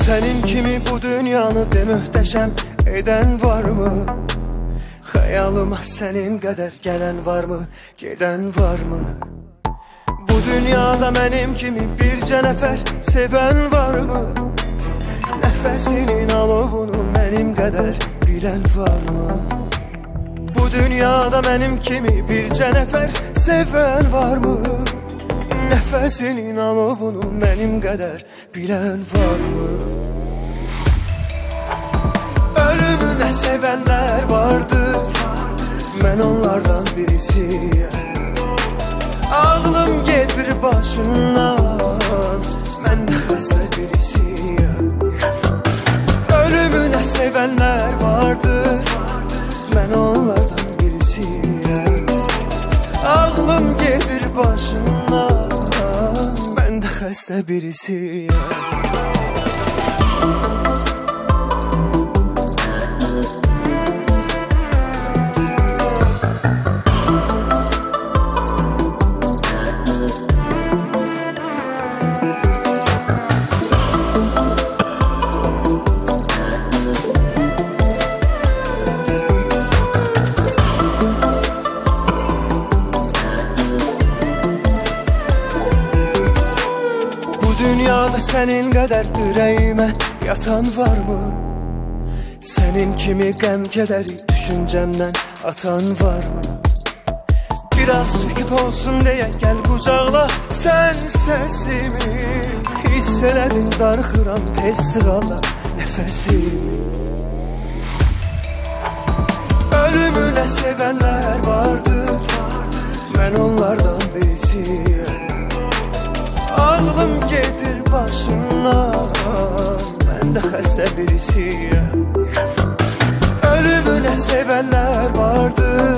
Senin kimi bu dünyanı de möhtəşəm edən varmı? Xəyalıma sənin qədər gələn varmı, gedən varmı? Bu dünyada mənim kimi bircə nəfər sevən varmı? Nəfəsinin alovunu mənim qədər bilən varmı? Bu dünyada mənim kimi bircə nəfər sevən varmı? Nəfəsinin alovunu mənim qədər bilən varmı? Ölümünə sevənlər vardır, mən onlardan birisiyəm. Ağlım gedir başından, mən də xəstə birisiyəm. Ölümünə sevənlər vardır, mən onlardan birisiyəm. Ağlım gedir başından, mən də xəstə birisiyəm. Dünyada sənin qədər ürəyimə yatan varmı? Sənin kimi qəm-kədəri düşüncəmdən atan varmı? Biraz sükut olsun deyə gəl qucaqla sən səsimi. Hiss elədin darxıram tez sığala nəfəsimi. Ölümünə sevənlər vardır, mən onlardan birisiyəm. Ağlım gedir başından, mən də xəstə birisiyəm. Ölümünə sevənlər vardır,